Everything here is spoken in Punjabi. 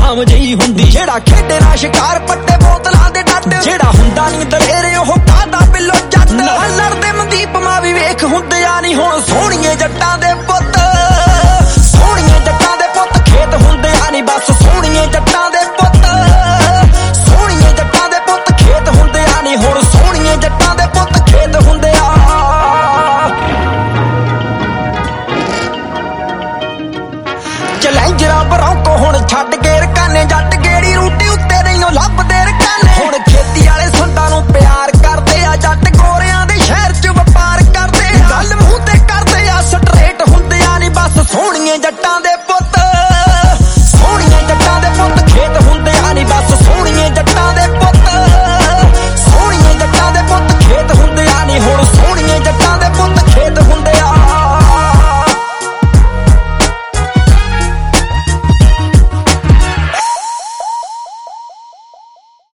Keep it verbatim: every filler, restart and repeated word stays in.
ਸ਼ਾਮ ਜਈ ਹੁੰਦੀ। ਜਿਹੜਾ ਖੇਡੇ ਨਾ ਸ਼ਿਕਾਰ ਪੱਟੇ ਬੋਤਲਾਂ ਦੇ ਡੱਟ, ਜਿਹੜਾ ਹੁੰਦਾ ਨਹੀਂ ਦਲੇਰ ਉਹ ਕਾਹਦਾ ਬਿੱਲੋ ਜੱਟ। ਨਾਲ ਲੜਦੇ ਮਨਦੀਪ ਮਾਂ ਵੀ ਵੇਖ ਹੁੰਦਿਆ ਨਹੀਂ ਹੁਣ ਸੋਹਣੀਏ ਜੱਟਾਂ ਦੇ ਪੁੱਤ, ਸੋਹਣੀਏ ਜੱਟਾਂ ਦੇ ਪੁੱਤ ਖੇਤ ਹੁੰਦਿਆ ਨਹੀਂ ਬਸ ਸੋਹਣੀਏ ਜੱਟਾਂ